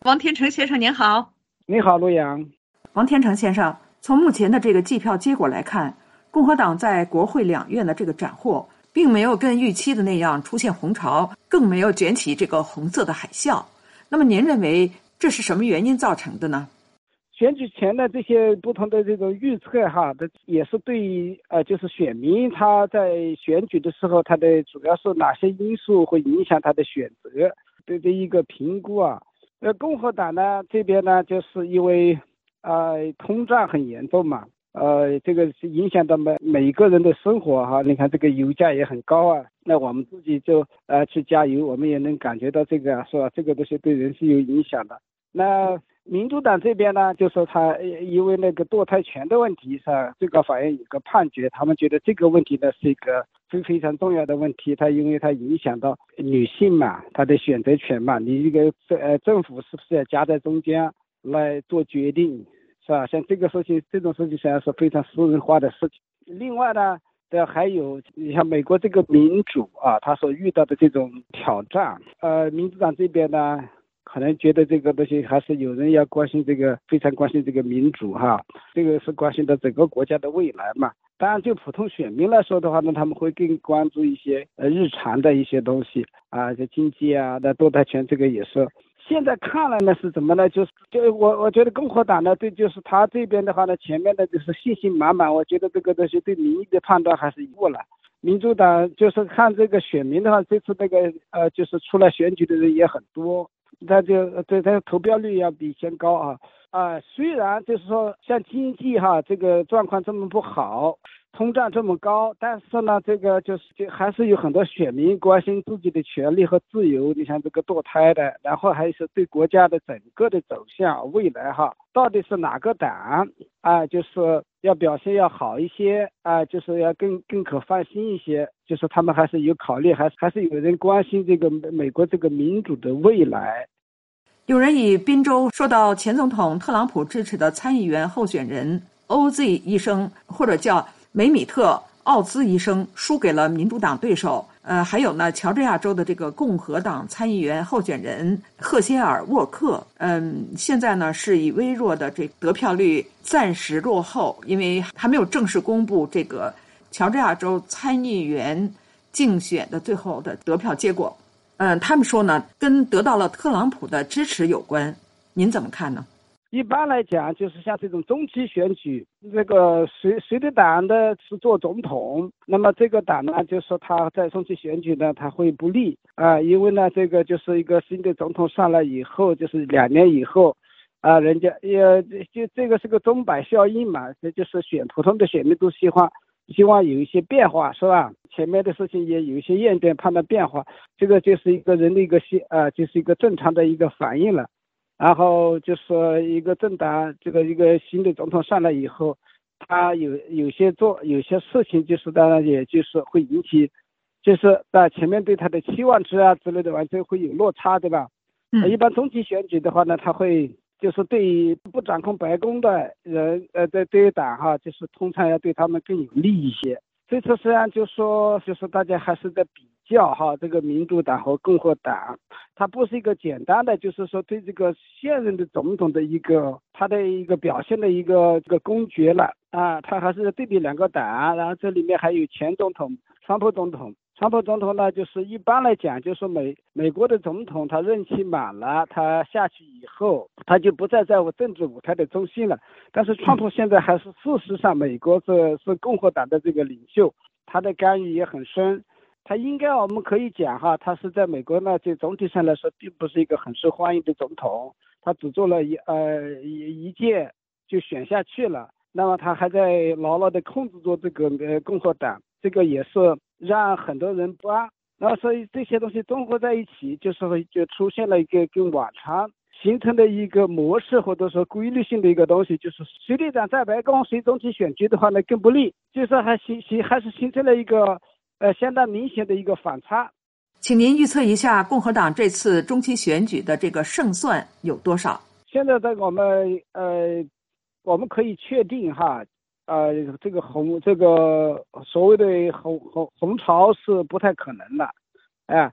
王天成先生您好。 你好，陆阳。 王天成先生，从目前的这个计票结果来看，共和党在国会两院的这个斩获并没有跟预期的那样出现红潮，更没有卷起这个红色的海啸。那么您认为这是什么原因造成的呢？ 选举前的这些不同的这种预测这也是对于就是选民他在选举的时候，他的主要是哪些因素会影响他的选择的一个评估啊。共和党呢这边呢，就是因为通胀很严重嘛，这个是影响到每一个人的生活哈。你看这个油价也很高啊，那我们自己就去加油，我们也能感觉到这个是吧？这个东西对人是有影响的。那民主党这边呢，就是他因为那个堕胎权的问题上，最高法院有个判决，他们觉得这个问题呢是一个非常重要的问题，因为它影响到女性嘛，她的选择权嘛，你这个政府是不是要夹在中间来做决定，是吧？像这个事情，这种事情实际上是非常私人化的事情。另外呢，还有你像美国这个民主啊，他所遇到的这种挑战，民主党这边呢，可能觉得这个东西还是有人要关心这个，非常关心这个民主哈，这个是关心到整个国家的未来嘛。当然，就普通选民来说的话呢，他们会更关注一些日常的一些东西啊，这经济啊，那堕胎权这个也是。现在看来呢是怎么呢？就我觉得共和党呢，对，就是他这边的话呢，前面的就是信心满满，我觉得这个东西对民意的判断还是错了。民主党就是看这个选民的话，这次那个就是出来选举的人也很多。他投票率要比以前高啊。虽然就是说像经济这个状况这么不好，通胀这么高，但是呢，这个就还是有很多选民关心自己的权利和自由。你像这个堕胎的，然后还是对国家的整个的走向未来到底是哪个党就是要表现要好一些就是要更可放心一些，就是他们还是有考虑，还是有人关心这个美国这个民主的未来。 有人以宾州受到前总统特朗普支持的参议员候选人 OZ 医生，或者叫梅米特奥兹医生输给了民主党对手。还有呢，乔治亚州的这个共和党参议员候选人赫歇尔沃克，现在呢是以微弱的这得票率暂时落后，因为还没有正式公布这个乔治亚州参议员竞选的最后的得票结果。他们说呢，跟得到了特朗普的支持有关，您怎么看呢？ 一般来讲，就是像这种中期选举，这个谁的党的是做总统，那么这个党呢，就是他在中期选举呢，他会不利因为呢，这个就是一个新的总统上来以后，就是2年以后人家就这个是个钟摆效应嘛，这就是普通的选民都希望有一些变化，是吧？前面的事情也有一些验证判断变化，这个就是一个人的一个就是一个正常的一个反应了。然后就是一个政党，一个新的总统上来以后，他有些事情，就是当然也就是会引起，就是前面对他的期望值之类的，完全会有落差，对吧？一般中期选举的话呢，他会就是对于不掌控白宫的人，这一党就是通常要对他们更有利一些。这次实际上就是大家还是在比较这个民主党和共和党，它不是一个简单的就是说对这个现任的总统的他的一个表现的这个公决了他还是对比两个党，然后这里面还有前总统川普总统。川普总统呢，就是一般来讲，就是美国的总统，他任期满了，他下去以后，他就不再在政治舞台的中心了。但是川普现在还是事实上，美国是共和党的这个领袖，他的干预也很深。他应该我们可以讲他是在美国呢，就总体上来说，并不是一个很受欢迎的总统。他只做了一届就选下去了，那么他还在牢牢的控制住这个共和党，这个也是让很多人不安。然后所以这些东西综合在一起，就出现了一个跟往常形成的一个模式，或者说规律性的一个东西，就是谁队长在白宫，谁中期选举的话呢更不利，就是还是形成了一个相当明显的一个反差。 请您预测一下共和党这次中期选举的这个胜算有多少？ 现在我们可以确定这个所谓的红潮是不太可能的，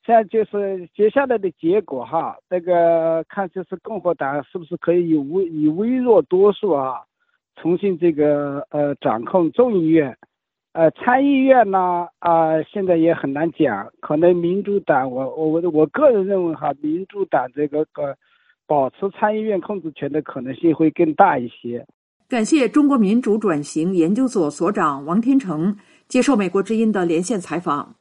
现在就是接下来的结果哈，这个看就是共和党是不是可以以微弱多数重新这个掌控众议院。参议院呢现在也很难讲，可能民主党我个人认为民主党这个保持参议院控制权的可能性会更大一些。 感谢中国民主转型研究所所长王天成接受美国之音的连线采访。